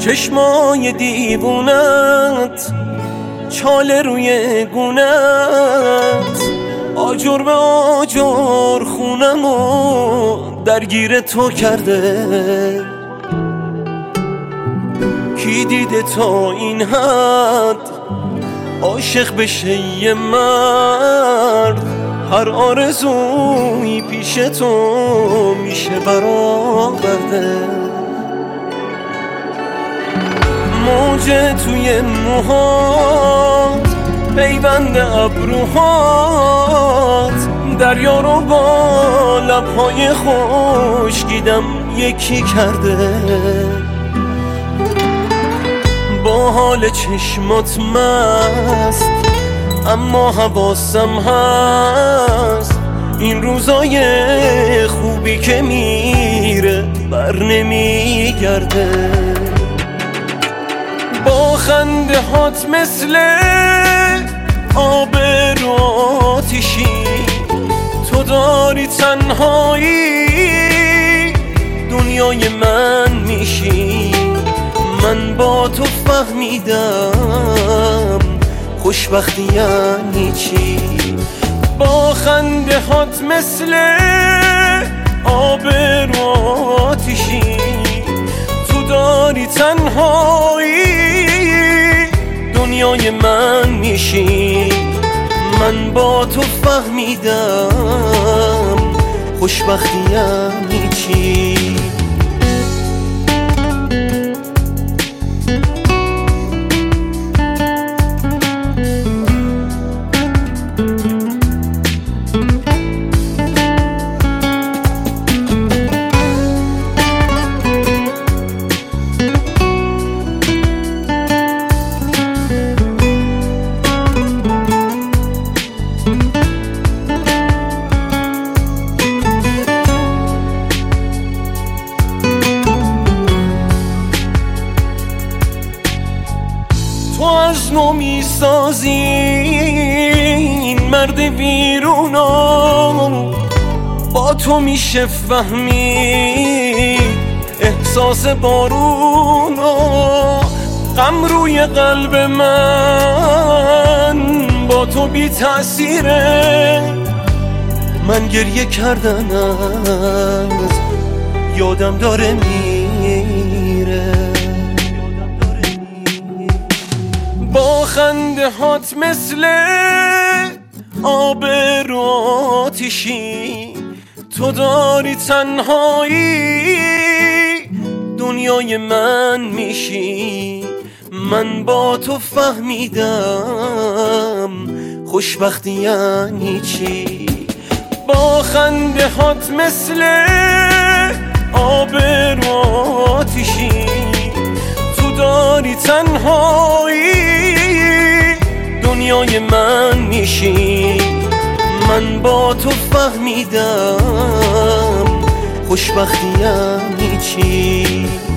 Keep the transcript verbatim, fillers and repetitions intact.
چشمای دیوونت، چاله روی گونت، آجر به آجر خونمو درگیر تو کرده. کی دیده تا این حد عاشق بشه یه مرد؟ هر آرزویی پیش تو میشه برآورده. موجه توی موهات، پیوند ابروهات، دریا رو با لبهای خشکیدم یکی کرده. با حال چشمات مست، اما حواسم هست این روزای خوبی که میره بر نمیگرده. با خنده هات مثل آب رو آتیشی، تو داری تنهایی دنیای من میشی. من با تو فهمیدم خوشبختی یعنی چی. با خنده هات مثل آب رو آتیشی، تو داری تنهایی دنیای من میشی. من با تو فهمیدم خوشبختی یعنی چی. تو از نو میسازی این مرد ویرونو، با تو میشه فهمید احساس بارونو. غم روی قلب من با تو بی تأثیره. من گریه کردن از یادم داره میره. با خنده هات مثل آب رو آتیشی، تو داری تنهایی دنیای من میشی. من با تو فهمیدم خوشبختی یعنی چی. با خنده هات مثل آب رو آتیشی، تو داری تنهایی دنیای من میشی. من با تو فهمیدم خوشبختی یعنی چی.